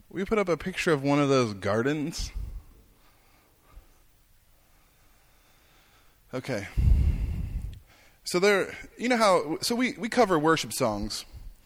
We put up a picture of one of those gardens. Okay. So there, we cover worship songs.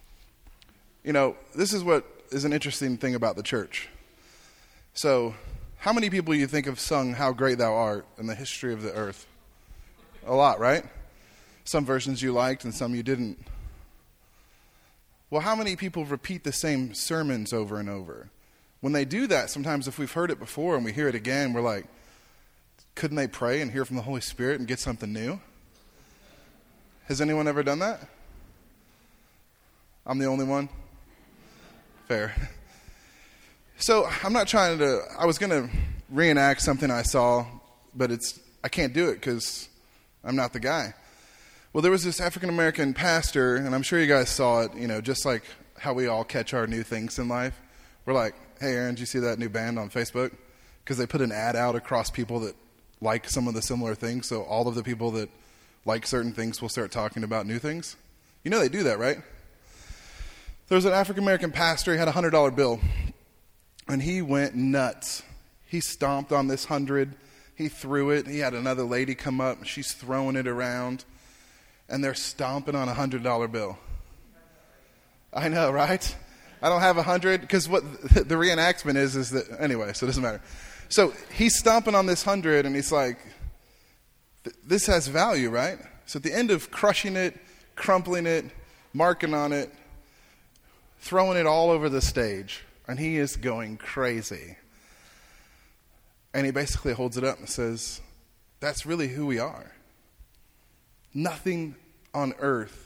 This is what is an interesting thing about the church. So, how many people you think have sung How Great Thou Art in the history of the earth? A lot, right? Some versions you liked and some you didn't. Well, how many people repeat the same sermons over and over? When they do that, sometimes if we've heard it before and we hear it again, we're like, couldn't they pray and hear from the Holy Spirit and get something new? Has anyone ever done that? I'm the only one? Fair. So I was going to reenact something I saw, but I can't do it because I'm not the guy. Well, there was this African-American pastor, and I'm sure you guys saw it, just like how we all catch our new things in life. We're like, hey, Aaron, did you see that new band on Facebook? Because they put an ad out across people that like some of the similar things, so all of the people that like certain things will start talking about new things. They do that, right? There was an African-American pastor, he had a $100 bill, and he went nuts. He stomped on this 100, he threw it, he had another lady come up, she's throwing it around, and they're stomping on a $100 bill. I know, right? I don't have 100, because what the reenactment is that, anyway, so it doesn't matter. So he's stomping on this 100, and he's like, this has value, right? So at the end of crushing it, crumpling it, marking on it, throwing it all over the stage, and he is going crazy. And he basically holds it up and says, that's really who we are. Nothing on earth,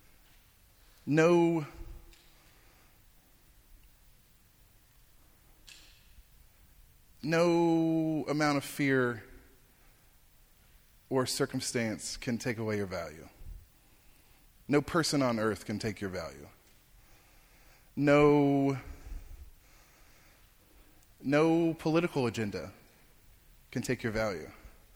no amount of fear or circumstance can take away your value. No person on earth can take your value. No political agenda can take your value.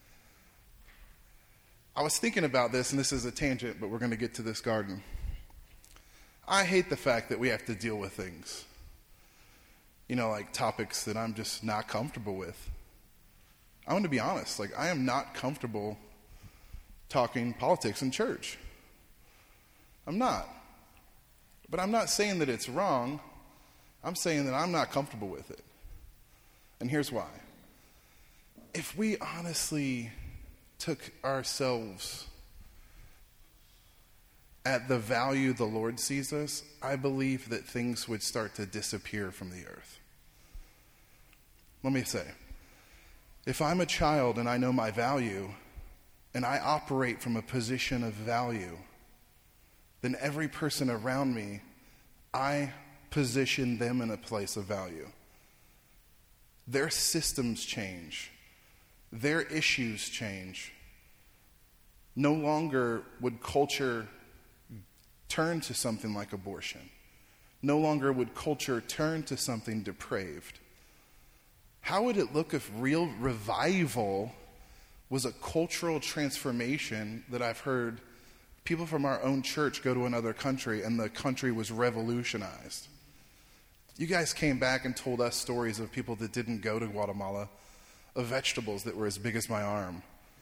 I was thinking about this, and this is a tangent, but we're going to get to this garden. I hate the fact that we have to deal with things, like topics that I'm just not comfortable with. I want to be honest, I am not comfortable talking politics in church. I'm not. But I'm not saying that it's wrong. I'm saying that I'm not comfortable with it. And here's why. If we honestly took ourselves at the value the Lord sees us, I believe that things would start to disappear from the earth. Let me say, if I'm a child and I know my value, and I operate from a position of value, then every person around me, I position them in a place of value. Their systems change. Their issues change. No longer would culture turn to something like abortion. No longer would culture turn to something depraved. How would it look if real revival was a cultural transformation that I've heard people from our own church go to another country and the country was revolutionized? You guys came back and told us stories of people that didn't go to Guatemala, of vegetables that were as big as my arm,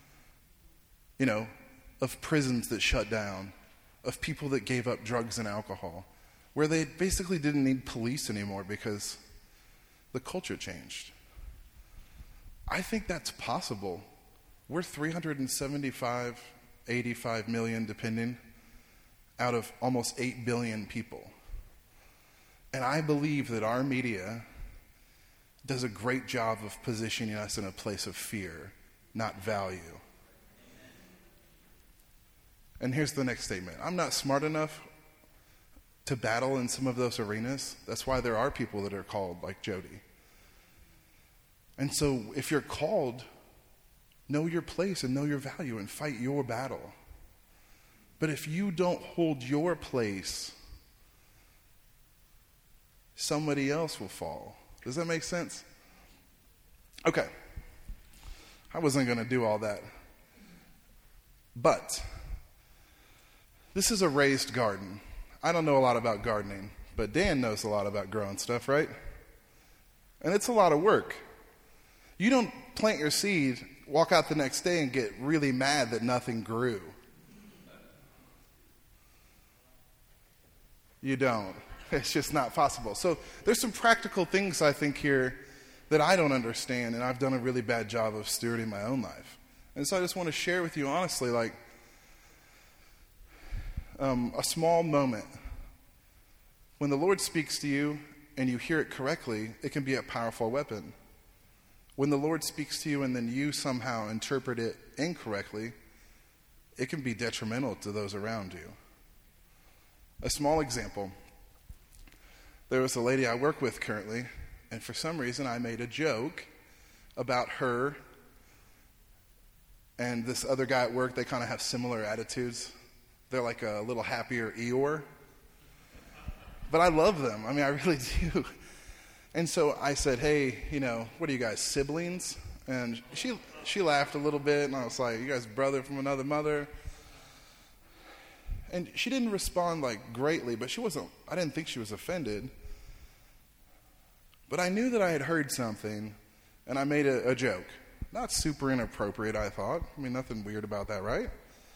of prisons that shut down, of people that gave up drugs and alcohol, where they basically didn't need police anymore because the culture changed. I think that's possible. We're 375, 85 million, depending, out of almost 8 billion people. And I believe that our media does a great job of positioning us in a place of fear, not value. And here's the next statement. I'm not smart enough to battle in some of those arenas. That's why there are people that are called like Jody. And so if you're called, know your place and know your value and fight your battle. But if you don't hold your place, somebody else will fall. Does that make sense? Okay. I wasn't going to do all that. But this is a raised garden. I don't know a lot about gardening, but Dan knows a lot about growing stuff, right? And it's a lot of work. You don't plant your seed, walk out the next day, and get really mad that nothing grew. You don't. It's just not possible. So there's some practical things I think here that I don't understand, and I've done a really bad job of stewarding my own life. And so I just want to share with you honestly, like, a small moment. When the Lord speaks to you and you hear it correctly, it can be a powerful weapon. When the Lord speaks to you and then you somehow interpret it incorrectly, it can be detrimental to those around you. A small example. There was a lady I work with currently, and for some reason I made a joke about her and this other guy at work. They kind of have similar attitudes. They're like a little happier Eeyore. But I love them. I mean, I really do. And so I said, hey, what are you guys, siblings? And she laughed a little bit, and I was like, you guys brother from another mother? And she didn't respond like greatly, but I didn't think she was offended. But I knew that I had heard something, and I made a joke. Not super inappropriate, I thought. I mean, nothing weird about that, right?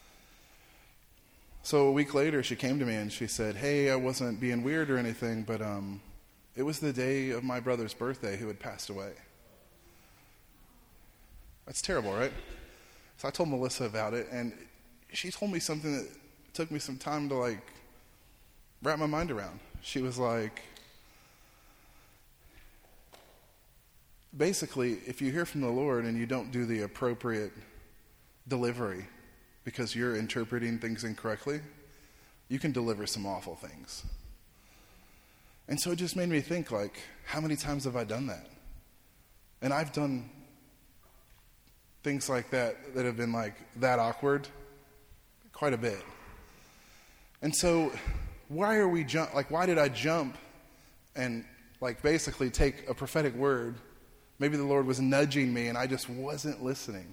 So a week later, she came to me and she said, hey, I wasn't being weird or anything, but it was the day of my brother's birthday who had passed away. That's terrible, right? So I told Melissa about it, and she told me something that took me some time to wrap my mind around. She was like, basically, if you hear from the Lord and you don't do the appropriate delivery because you're interpreting things incorrectly, you can deliver some awful things. And so it just made me think, how many times have I done that? And I've done things like that have been that awkward quite a bit. And so why did I jump and basically take a prophetic word? Maybe the Lord was nudging me and I just wasn't listening.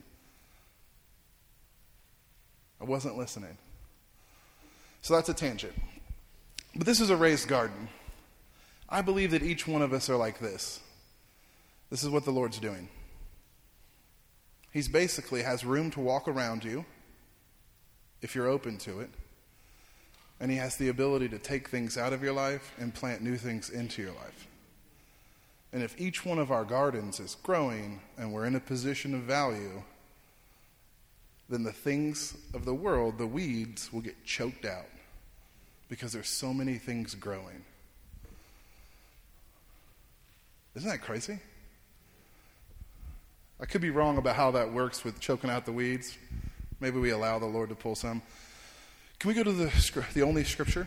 I wasn't listening. So that's a tangent. But this is a raised garden. I believe that each one of us are like this. This is what the Lord's doing. He's basically has room to walk around you if you're open to it. And he has the ability to take things out of your life and plant new things into your life. And if each one of our gardens is growing and we're in a position of value, then the things of the world, the weeds, will get choked out because there's so many things growing. Isn't that crazy? I could be wrong about how that works with choking out the weeds. Maybe we allow the Lord to pull some. Can we go to the only scripture?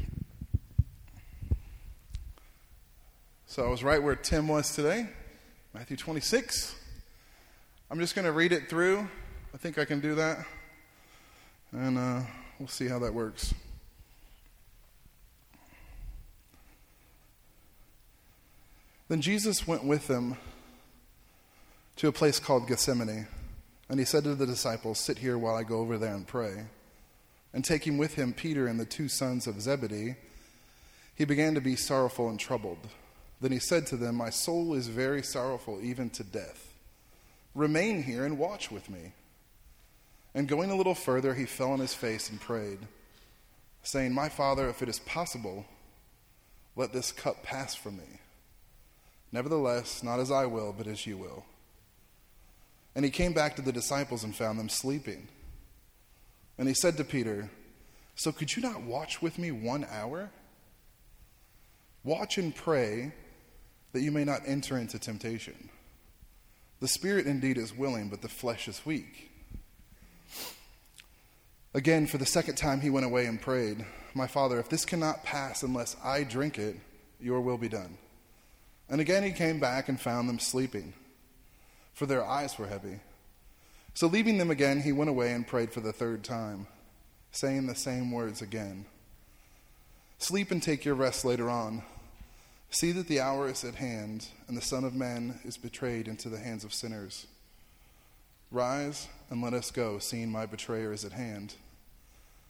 So I was right where Tim was today, Matthew 26. I'm just going to read it through. I think I can do that. And we'll see how that works. Then Jesus went with them to a place called Gethsemane, and he said to the disciples, sit here while I go over there and pray. And taking with him Peter and the two sons of Zebedee, he began to be sorrowful and troubled. Then he said to them, my soul is very sorrowful, even to death. Remain here and watch with me. And going a little further, he fell on his face and prayed, saying, my Father, if it is possible, let this cup pass from me. Nevertheless, not as I will, but as you will. And he came back to the disciples and found them sleeping. And he said to Peter, so could you not watch with me 1 hour? Watch and pray that you may not enter into temptation. The spirit indeed is willing, but the flesh is weak. Again, for the second time he went away and prayed, my Father, if this cannot pass unless I drink it, your will be done. And again he came back and found them sleeping, for their eyes were heavy. So leaving them again, he went away and prayed for the third time, saying the same words again. Sleep and take your rest later on. See that the hour is at hand, and the Son of Man is betrayed into the hands of sinners. Rise and let us go, seeing my betrayer is at hand.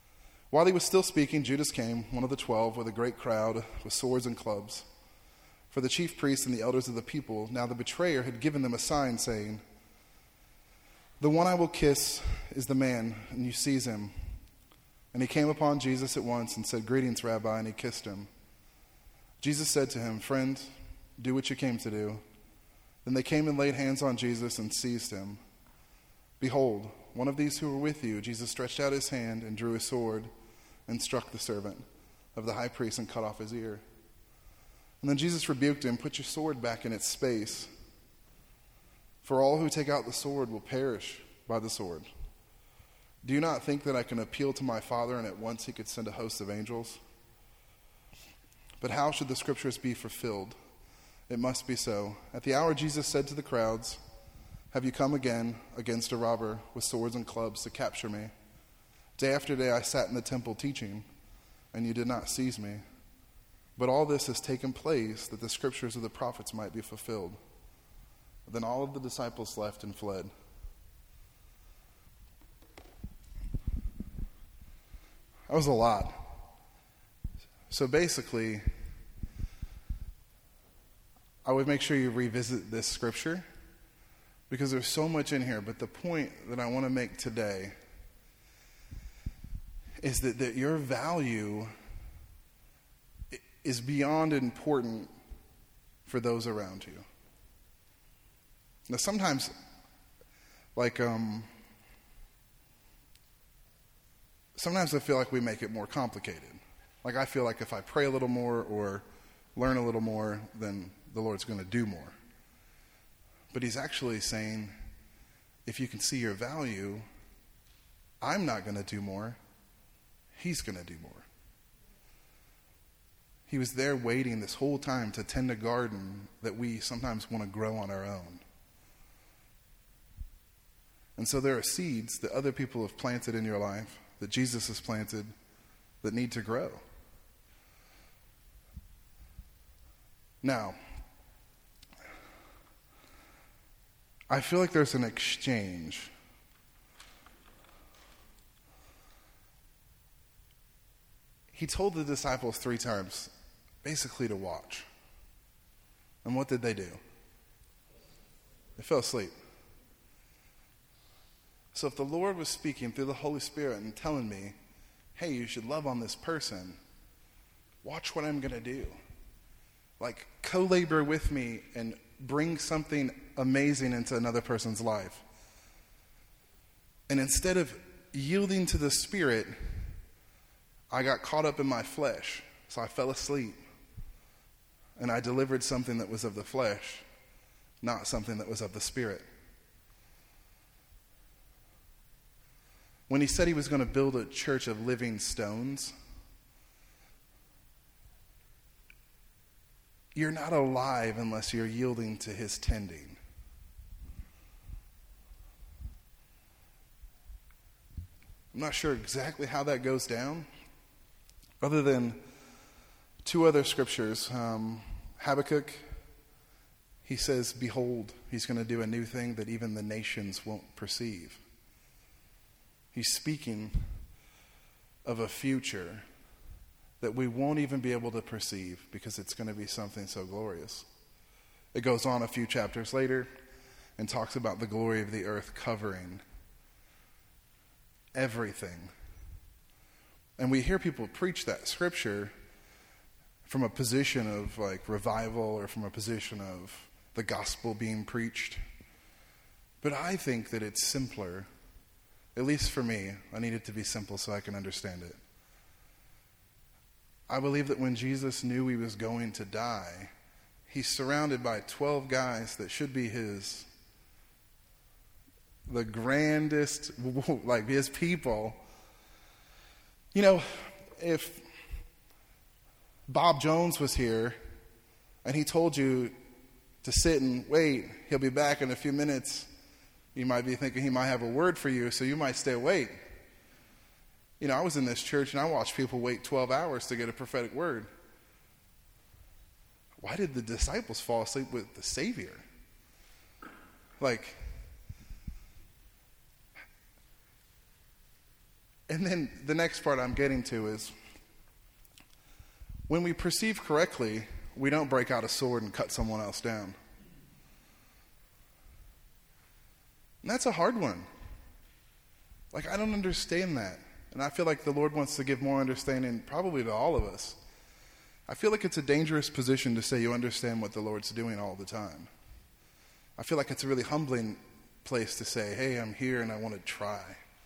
While he was still speaking, Judas came, one of the 12, with a great crowd, with swords and clubs. For the chief priests and the elders of the people, now the betrayer, had given them a sign, saying, "The one I will kiss is the man," and you seize him. And he came upon Jesus at once and said, "Greetings, Rabbi," and he kissed him. Jesus said to him, "Friend, do what you came to do." Then they came and laid hands on Jesus and seized him. Behold, one of these who were with you, Jesus stretched out his hand and drew his sword and struck the servant of the high priest and cut off his ear. And then Jesus rebuked him, "Put your sword back in its space. For all who take out the sword will perish by the sword. Do you not think that I can appeal to my Father and at once he could send a host of angels? But how should the scriptures be fulfilled? It must be so. At the hour Jesus said to the crowds, 'Have you come again against a robber with swords and clubs to capture me? Day after day I sat in the temple teaching, and you did not seize me. But all this has taken place that the scriptures of the prophets might be fulfilled.' Then all of the disciples left and fled. That was a lot. So basically, I would make sure you revisit this scripture because there's so much in here. But the point that I want to make today is that your value is beyond important for those around you. Now, sometimes, sometimes I feel like we make it more complicated. Like I feel like if I pray a little more or learn a little more, then the Lord's going to do more. But he's actually saying, if you can see your value, I'm not going to do more. He's going to do more. He was there waiting this whole time to tend a garden that we sometimes want to grow on our own. And so there are seeds that other people have planted in your life, that Jesus has planted, that need to grow. Now, I feel like there's an exchange. He told the disciples 3 times, basically to watch. And what did they do? They fell asleep. So if the Lord was speaking through the Holy Spirit and telling me, hey, you should love on this person, watch what I'm going to do. Like, co-labor with me and bring something amazing into another person's life. And instead of yielding to the Spirit, I got caught up in my flesh. So I fell asleep. And I delivered something that was of the flesh, not something that was of the Spirit. When he said he was going to build a church of living stones, you're not alive unless you're yielding to his tending. I'm not sure exactly how that goes down, other than 2 other scriptures. Habakkuk, he says, behold, he's going to do a new thing that even the nations won't perceive. He's speaking of a future that we won't even be able to perceive because it's going to be something so glorious. It goes on a few chapters later and talks about the glory of the earth covering everything. And we hear people preach that scripture from a position of like revival or from a position of the gospel being preached. But I think that it's simpler. At least for me, I need it to be simple so I can understand it. I believe that when Jesus knew he was going to die, he's surrounded by 12 guys that should be the grandest, like his people. You know, if Bob Jones was here and he told you to sit and wait, he'll be back in a few minutes, you might be thinking he might have a word for you, so you might stay awake. You know, I was in this church and I watched people wait 12 hours to get a prophetic word. Why did the disciples fall asleep with the Savior? And then the next part I'm getting to is, when we perceive correctly, we don't break out a sword and cut someone else down. And that's a hard one. Like, I don't understand that. And I feel like the Lord wants to give more understanding probably to all of us. I feel like it's a dangerous position to say you understand what the Lord's doing all the time. I feel like it's a really humbling place to say, hey, I'm here and I want to try.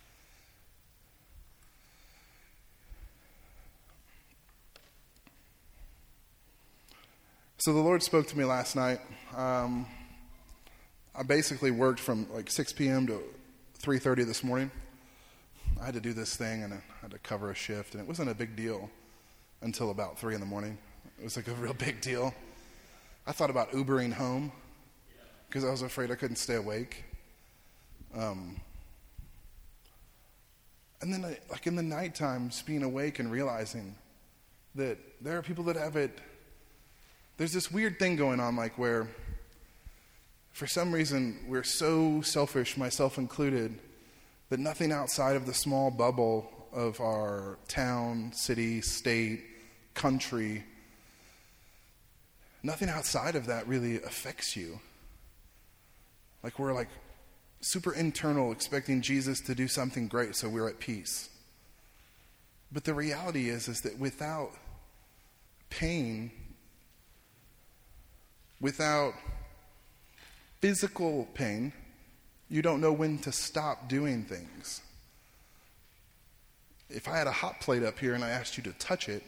So the Lord spoke to me last night. I basically worked from like 6 p.m. to 3:30 this morning. I had to do this thing and I had to cover a shift, and it wasn't a big deal until about 3 in the morning. It was like a real big deal. I thought about Ubering home because I was afraid I couldn't stay awake. And then like in the night times, being awake and realizing that there are people that have it. There's this weird thing going on, like where for some reason we're so selfish, myself included, that nothing outside of the small bubble of our town, city, state, country, nothing outside of that really affects you. Like we're like super internal, expecting Jesus to do something great so we're at peace. But the reality is that without pain, without physical pain, you don't know when to stop doing things. If I had a hot plate up here and I asked you to touch it,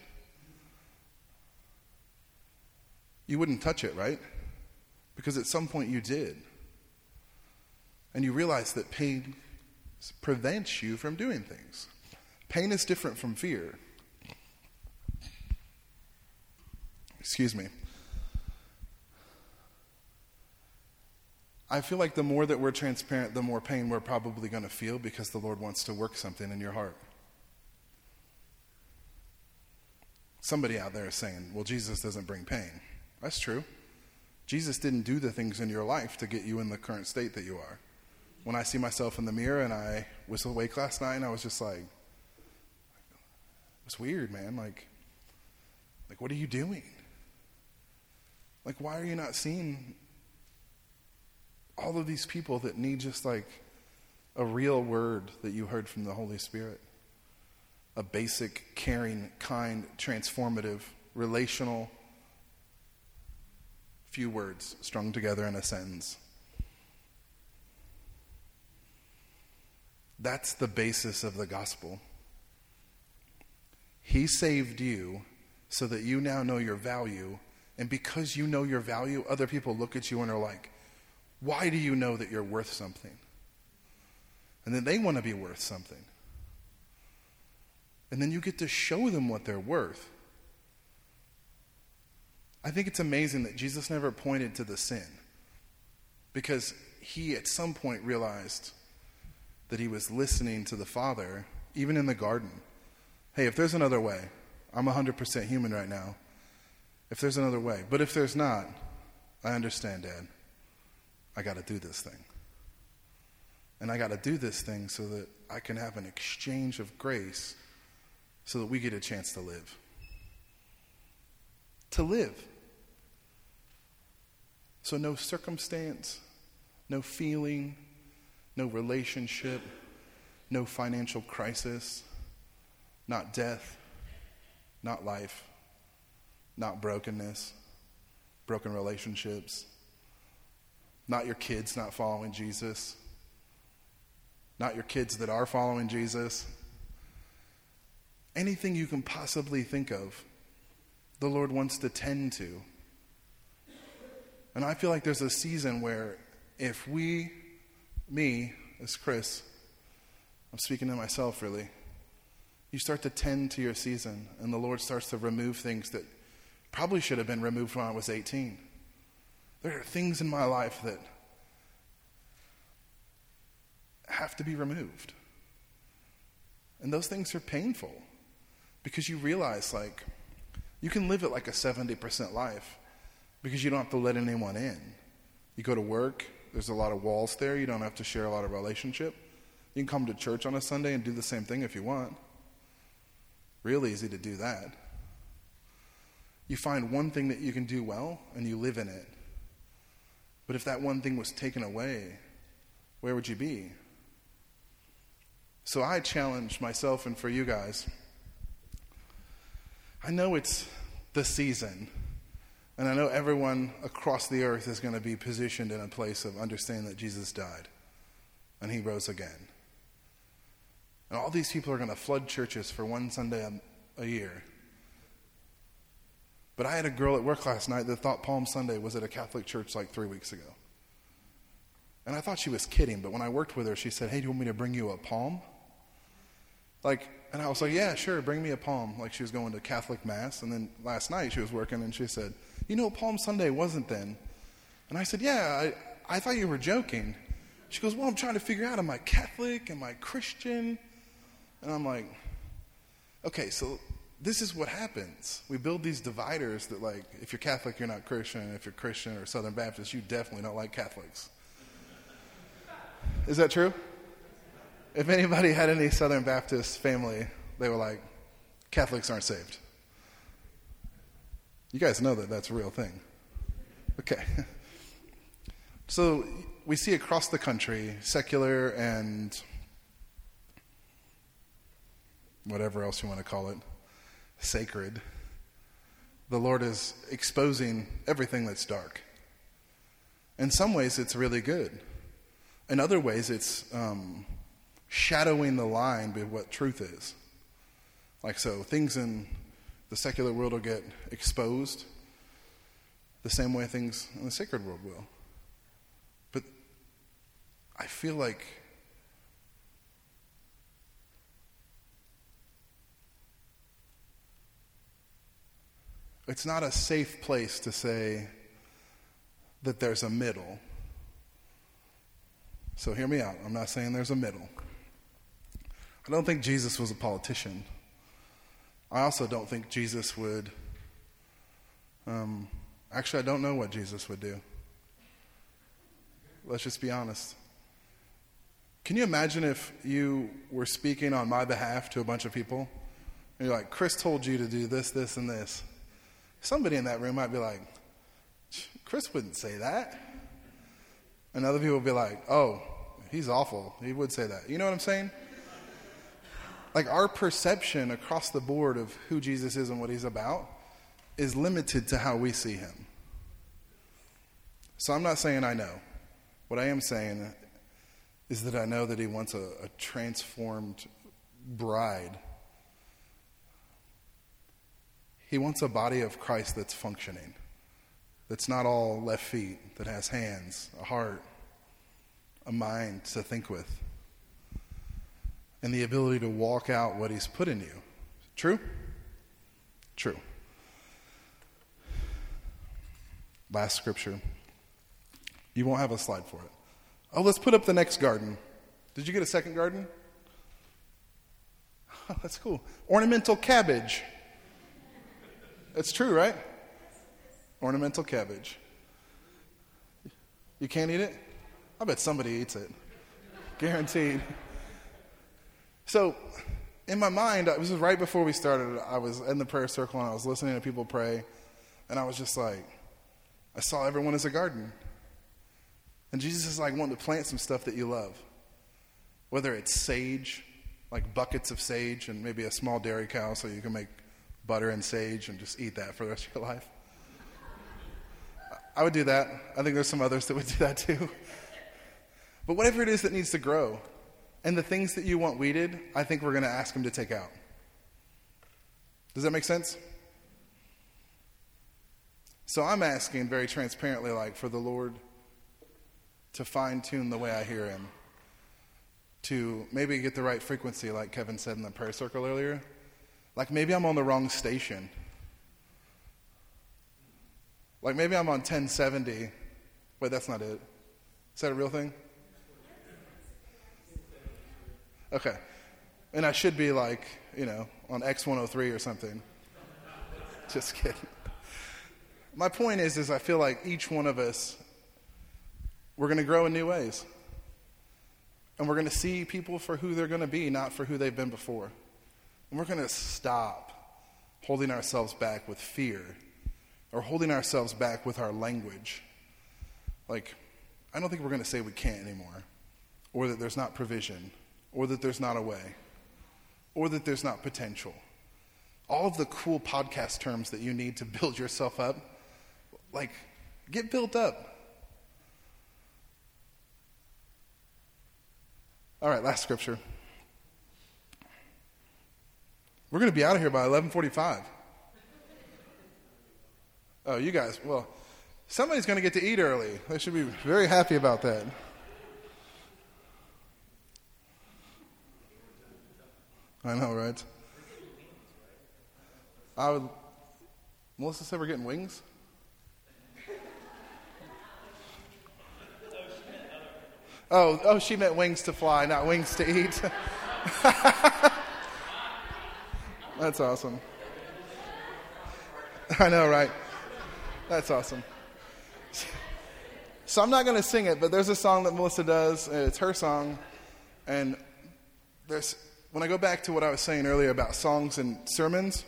you wouldn't touch it, right? Because at some point you did. And you realize that pain prevents you from doing things. Pain is different from fear. Excuse me. I feel like the more that we're transparent, the more pain we're probably going to feel because the Lord wants to work something in your heart. Somebody out there is saying, well, Jesus doesn't bring pain. That's true. Jesus didn't do the things in your life to get you in the current state that you are. When I see myself in the mirror and I was awake last night and I was just like, it was weird, man. Like, what are you doing? Like, why are you not seeing all of these people that need just like a real word that you heard from the Holy Spirit? A basic, caring, kind, transformative, relational, few words strung together in a sentence. That's the basis of the gospel. He saved you so that you now know your value, and because you know your value, other people look at you and are like, why do you know that you're worth something? And then they want to be worth something. And then you get to show them what they're worth. I think it's amazing that Jesus never pointed to the sin, because he at some point realized that he was listening to the Father, even in the garden. Hey, if there's another way, I'm 100% human right now. If there's another way. But if there's not, I understand, Dad. I got to do this thing. And I got to do this thing so that I can have an exchange of grace so that we get a chance to live. To live. So no circumstance, no feeling, no relationship, no financial crisis, not death, not life, not brokenness, broken relationships, not your kids not following Jesus, not your kids that are following Jesus. Anything you can possibly think of, the Lord wants to tend to. And I feel like there's a season where if me, as Chris, I'm speaking to myself really, you start to tend to your season, and the Lord starts to remove things that probably should have been removed when I was 18. There are things in my life that have to be removed. And those things are painful because you realize, like, you can live it like a 70% life because you don't have to let anyone in. You go to work, there's a lot of walls there, you don't have to share a lot of relationship. You can come to church on a Sunday and do the same thing if you want. Real easy to do that. you find one thing that you can do well and you live in it. But if that one thing was taken away, where would you be? So I challenge myself and for you guys. I know it's the season, and I know everyone across the earth is going to be positioned in a place of understanding that Jesus died and he rose again. And all these people are going to flood churches for one Sunday a year. But I had a girl at work last night that thought Palm Sunday was at a Catholic church like 3 weeks ago. And I thought she was kidding, but when I worked with her, she said, "Hey, do you want me to bring you a palm?" And I was like, "Yeah, sure, bring me a palm." Like she was going to Catholic Mass. And then last night she was working and she said, Palm Sunday wasn't then. And I said, "Yeah, I thought you were joking." She goes, "Well, I'm trying to figure out, am I Catholic? Am I Christian?" And I'm like, okay, so this is what happens. We build these dividers that, like, if you're Catholic, you're not Christian. If you're Christian or Southern Baptist, you definitely don't like Catholics. Is that true? If anybody had any Southern Baptist family, they were like, Catholics aren't saved. You guys know that that's a real thing. Okay. So we see across the country, secular and whatever else you want to call it, sacred. The Lord is exposing everything that's dark. In some ways, it's really good. In other ways, it's shadowing the line with what truth is. Like, so things in the secular world will get exposed the same way things in the sacred world will. But I feel like it's not a safe place to say that there's a middle. So hear me out. I'm not saying there's a middle. I don't think Jesus was a politician. I also don't think Jesus would... actually, I don't know what Jesus would do. Let's just be honest. Can you imagine if you were speaking on my behalf to a bunch of people? And you're like, Chris told you to do this, this, and this. Somebody in that room might be like, Chris wouldn't say that. And other people would be like, oh, he's awful. He would say that. You know what I'm saying? Like, our perception across the board of who Jesus is and what he's about is limited to how we see him. So I'm not saying I know. What I am saying is that I know that he wants a transformed bride. He wants a body of Christ that's functioning, that's not all left feet, that has hands, a heart, a mind to think with, and the ability to walk out what he's put in you. True? True. Last scripture. You won't have a slide for it. Oh, let's put up the next garden. Did you get a second garden? Oh, that's cool. Ornamental cabbage. That's true, right? Ornamental cabbage. You can't eat it? I bet somebody eats it. Guaranteed. So, in my mind, this was right before we started. I was in the prayer circle and I was listening to people pray. And I was just like, I saw everyone as a garden. And Jesus is like wanting to plant some stuff that you love. Whether it's sage, like buckets of sage and maybe a small dairy cow so you can make butter and sage and just eat that for the rest of your life. I would do that. I think there's some others that would do that too. But whatever it is that needs to grow, and the things that you want weeded, I think we're going to ask him to take out. Does that make sense? So I'm asking very transparently, like, for the Lord to fine-tune the way I hear him, to maybe get the right frequency, like Kevin said in the prayer circle earlier. Like, maybe I'm on the wrong station. Like, maybe I'm on 1070. Wait, that's not it. Is that a real thing? Okay. And I should be like, on X103 or something. Just kidding. My point is I feel like each one of us, we're going to grow in new ways. And we're going to see people for who they're going to be, not for who they've been before. And we're going to stop holding ourselves back with fear or holding ourselves back with our language. Like, I don't think we're going to say we can't anymore, or that there's not provision, or that there's not a way, or that there's not potential. All of the cool podcast terms that you need to build yourself up, like, get built up. All right, last scripture. We're going to be out of here by 11:45. Oh, you guys, well, somebody's going to get to eat early. They should be very happy about that. I know, right? Melissa said we're getting wings? Oh, she meant wings to fly, not wings to eat. That's awesome. I know, right? That's awesome. So I'm not going to sing it, but there's a song that Melissa does. It's her song. And when I go back to what I was saying earlier about songs and sermons,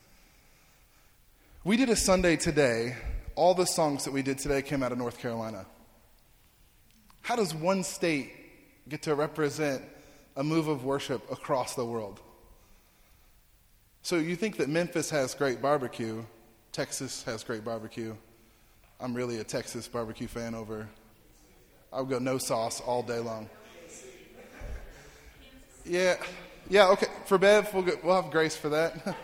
we did a Sunday today. All the songs that we did today came out of North Carolina. How does one state get to represent a move of worship across the world? So you think that Memphis has great barbecue, Texas has great barbecue. I'm really a Texas barbecue fan I'll go no sauce all day long. Yeah, okay. For Bev, we'll have grace for that.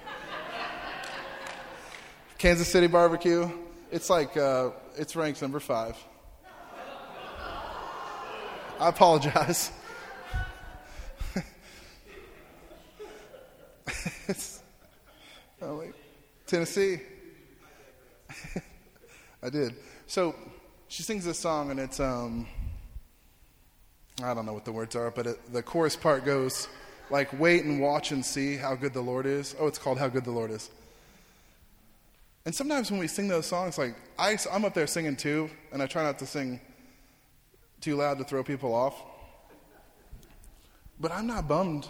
Kansas City barbecue, it's like, it's ranked number 5. I apologize. Tennessee. I did. So she sings this song, and it's, I don't know what the words are, but the chorus part goes like, wait and watch and see how good the Lord is. Oh, it's called How Good the Lord Is. And sometimes when we sing those songs, like, I'm up there singing too, and I try not to sing too loud to throw people off. But I'm not bummed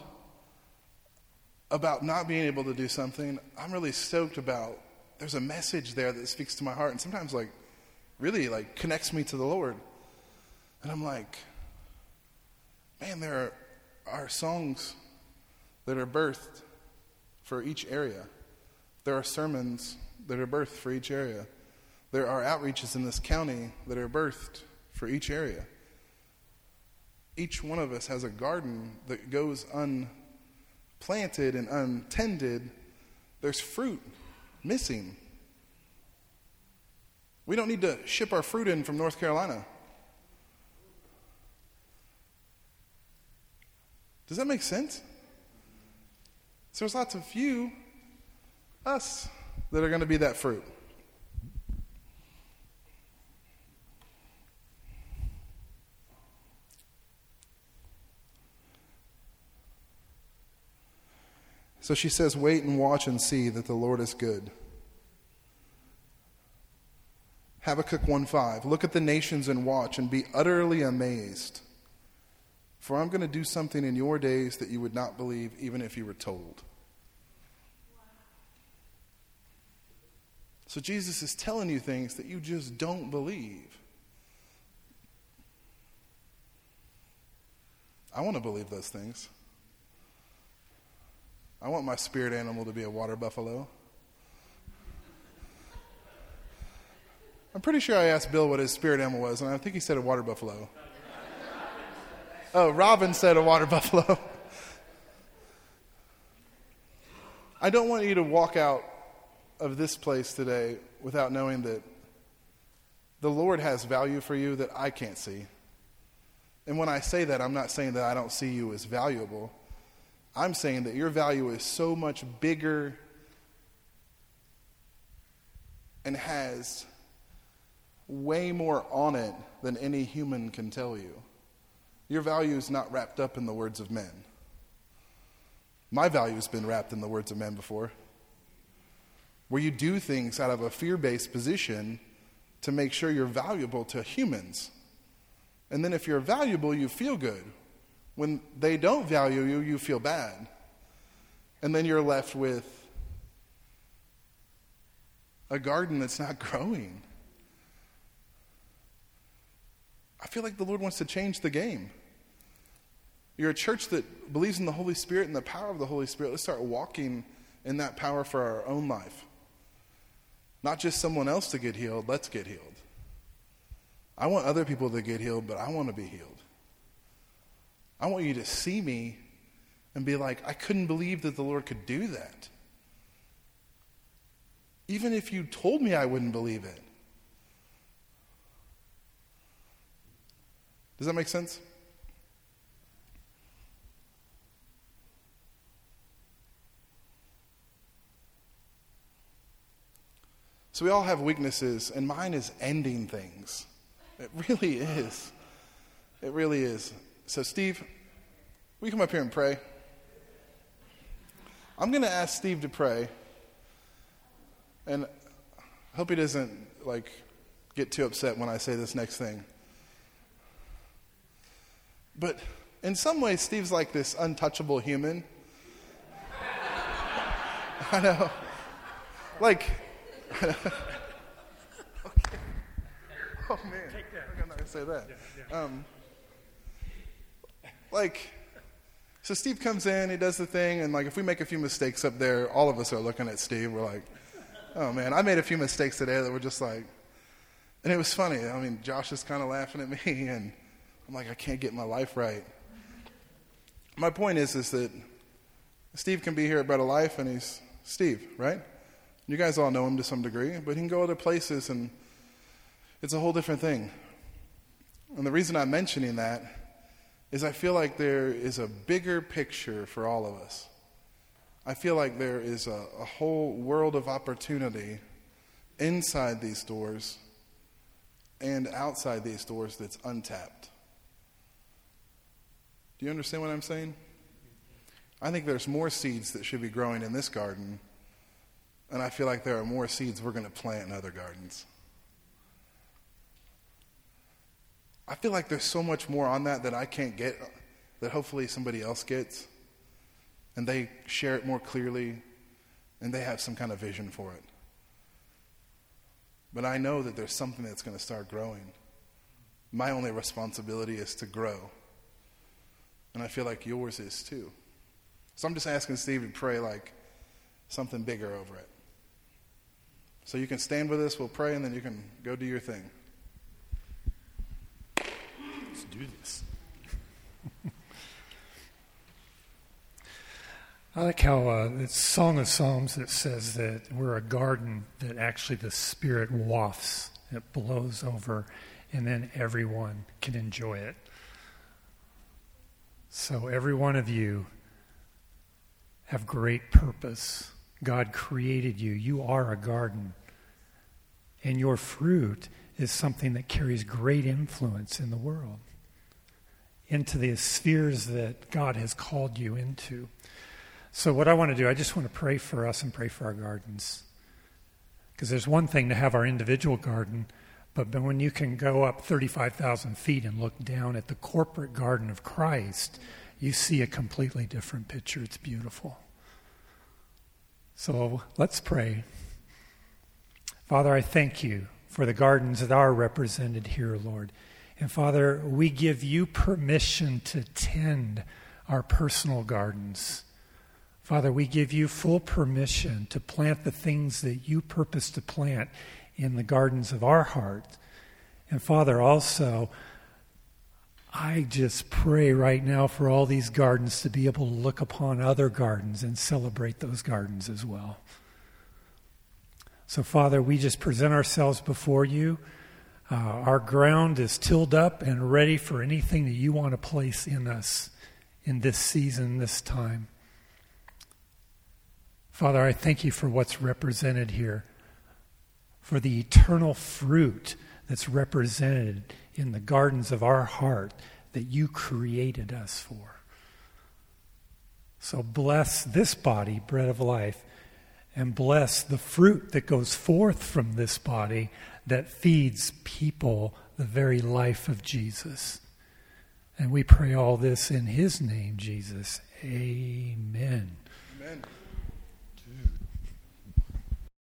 about not being able to do something. I'm really stoked about there's a message there that speaks to my heart and sometimes really connects me to the Lord. And I'm like, man, there are songs that are birthed for each area. There are sermons that are birthed for each area. There are outreaches in this county that are birthed for each area. Each one of us has a garden that goes unplanted and untended. There's fruit missing. We don't need to ship our fruit in from North Carolina. Does that make sense? So there's lots of us, that are going to be that fruit. So she says, wait and watch and see that the Lord is good. Habakkuk 1:5, look at the nations and watch and be utterly amazed. For I'm going to do something in your days that you would not believe even if you were told. So Jesus is telling you things that you just don't believe. I want to believe those things. I want my spirit animal to be a water buffalo. I'm pretty sure I asked Bill what his spirit animal was, and I think he said a water buffalo. Oh, Robin said a water buffalo. I don't want you to walk out of this place today without knowing that the Lord has value for you that I can't see. And when I say that, I'm not saying that I don't see you as valuable. I'm saying that your value is so much bigger and has way more on it than any human can tell you. Your value is not wrapped up in the words of men. My value has been wrapped in the words of men before, where you do things out of a fear-based position to make sure you're valuable to humans. And then if you're valuable, you feel good. When they don't value you, you feel bad. And then you're left with a garden that's not growing. I feel like the Lord wants to change the game. You're a church that believes in the Holy Spirit and the power of the Holy Spirit. Let's start walking in that power for our own life. Not just someone else to get healed, let's get healed. I want other people to get healed, but I want to be healed. I want you to see me and be like, I couldn't believe that the Lord could do that. Even if you told me I wouldn't believe it. Does that make sense? So we all have weaknesses, and mine is ending things. It really is. It really is. So Steve, will you come up here and pray? I'm going to ask Steve to pray, and I hope he doesn't get too upset when I say this next thing. But in some ways, Steve's like this untouchable human. I know. Okay. Oh man, I'm not gonna say that. So Steve comes in, he does the thing, and if we make a few mistakes up there, all of us are looking at Steve. We're like, oh man, I made a few mistakes today that were just and it was funny. I mean, Josh is kind of laughing at me, and I'm like, I can't get my life right. My point is that Steve can be here at Bread of Life, and he's Steve, right? You guys all know him to some degree, but he can go other places, and it's a whole different thing. And the reason I'm mentioning that is I feel like there is a bigger picture for all of us. I feel like there is a whole world of opportunity inside these doors and outside these doors that's untapped. Do you understand what I'm saying? I think there's more seeds that should be growing in this garden, and I feel like there are more seeds we're going to plant in other gardens. I feel like there's so much more on that I can't get, that hopefully somebody else gets, and they share it more clearly, and they have some kind of vision for it. But I know that there's something that's going to start growing. My only responsibility is to grow. And I feel like yours is too. So I'm just asking Steve to pray something bigger over it. So you can stand with us, we'll pray, and then you can go do your thing. Let's do this. I like how it's Song of Psalms that says that we're a garden that actually the Spirit wafts. It blows over, and then everyone can enjoy it. So every one of you have great purpose. God created you. You are a garden. And your fruit is something that carries great influence in the world, into the spheres that God has called you into. So what I want to do, I just want to pray for us and pray for our gardens. Because there's one thing to have our individual garden, but when you can go up 35,000 feet and look down at the corporate garden of Christ, you see a completely different picture. It's beautiful. So let's pray. Father, I thank you for the gardens that are represented here, Lord. And Father, we give you permission to tend our personal gardens. Father, we give you full permission to plant the things that you purpose to plant in the gardens of our heart. And Father, also, I just pray right now for all these gardens to be able to look upon other gardens and celebrate those gardens as well. So, Father, we just present ourselves before you. Our ground is tilled up and ready for anything that you want to place in us in this season, this time. Father, I thank you for what's represented here, for the eternal fruit that's represented in the gardens of our heart that you created us for. So bless this body, Bread of Life, and bless the fruit that goes forth from this body that feeds people the very life of Jesus. And we pray all this in his name, Jesus. Amen. Amen.